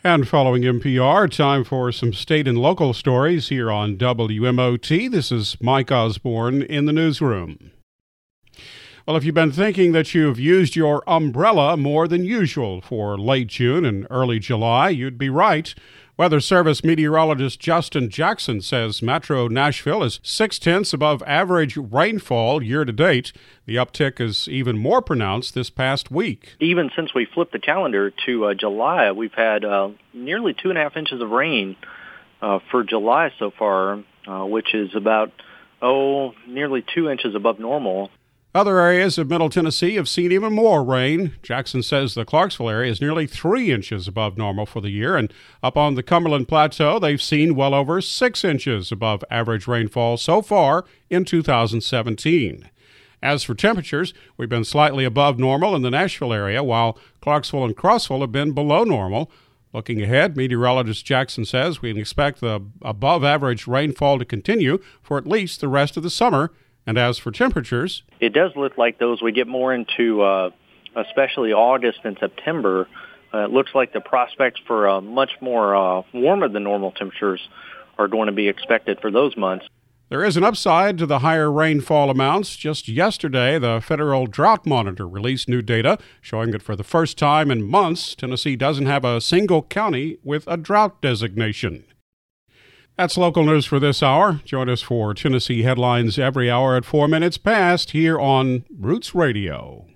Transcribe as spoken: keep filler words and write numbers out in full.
And following N P R, time for some state and local stories here on W M O T. This is Mike Osborne in the newsroom. Well, if you've been thinking that you've used your umbrella more than usual for late June and early July, you'd be right. Weather Service meteorologist Justin Jackson says Metro Nashville is six-tenths above average rainfall year-to-date. The uptick is even more pronounced this past week. Even since we flipped the calendar to uh, July, we've had uh, nearly two and a half inches of rain uh, for July so far, uh, which is about, oh, nearly two inches above normal. Other areas of Middle Tennessee have seen even more rain. Jackson says the Clarksville area is nearly three inches above normal for the year, and up on the Cumberland Plateau, they've seen well over six inches above average rainfall so far in two thousand seventeen. As for temperatures, we've been slightly above normal in the Nashville area, while Clarksville and Crossville have been below normal. Looking ahead, meteorologist Jackson says we can expect the above-average rainfall to continue for at least the rest of the summer. And as for temperatures, it does look like those we get more into, uh, especially August and September. Uh, it looks like the prospects for uh, much more uh, warmer than normal temperatures are going to be expected for those months. There is an upside to the higher rainfall amounts. Just yesterday, the Federal Drought Monitor released new data showing that for the first time in months, Tennessee doesn't have a single county with a drought designation. That's local news for this hour. Join us for Tennessee Headlines every hour at four minutes past here on Roots Radio.